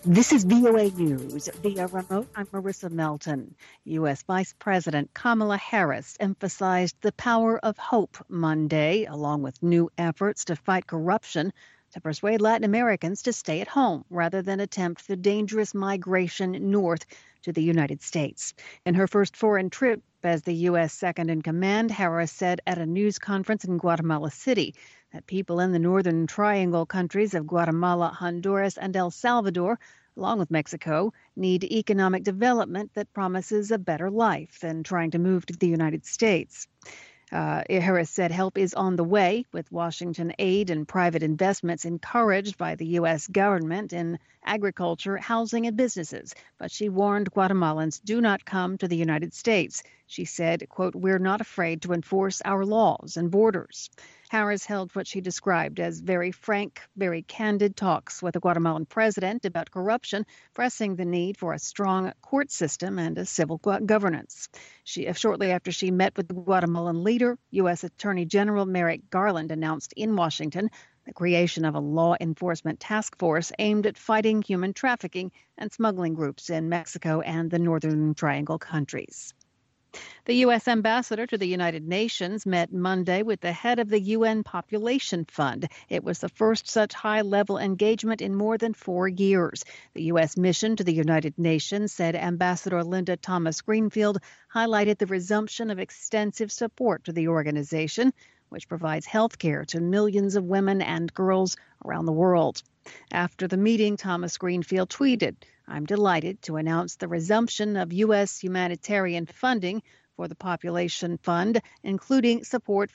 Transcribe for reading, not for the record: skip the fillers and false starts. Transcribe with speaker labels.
Speaker 1: This is VOA News. Via remote, I'm Marissa Melton. U.S. Vice President Kamala Harris emphasized the power of hope Monday, along with new efforts to fight corruption, to persuade Latin Americans to stay at home rather than attempt the dangerous migration north to the United States. In her first foreign trip as the U.S. second in command, Harris said at a news conference in Guatemala City that people in the Northern Triangle countries of Guatemala, Honduras, and El Salvador, along with Mexico, need economic development that promises a better life than trying to move to the United States. Harris said help is on the way, with Washington aid and private investments encouraged by the U.S. government in agriculture, housing, and businesses. But she warned Guatemalans do not come to the United States. She said, quote, "We're not afraid to enforce our laws and borders." Harris held what she described as very frank, very candid talks with the Guatemalan president about corruption, pressing the need for a strong court system and a civil governance. Shortly after she met with the Guatemalan leader, U.S. Attorney General Merrick Garland announced in Washington the creation of a law enforcement task force aimed at fighting human trafficking and smuggling groups in Mexico and the Northern Triangle countries. The U.S. ambassador to the United Nations met Monday with the head of the UN Population Fund. It was the first such high-level engagement in more than 4 years. The U.S. mission to the United Nations, said Ambassador Linda Thomas-Greenfield, highlighted the resumption of extensive support to the organization, which provides health care to millions of women and girls around the world. After the meeting, Thomas-Greenfield tweeted, "I'm delighted to announce the resumption of U.S. humanitarian funding for the Population Fund, including support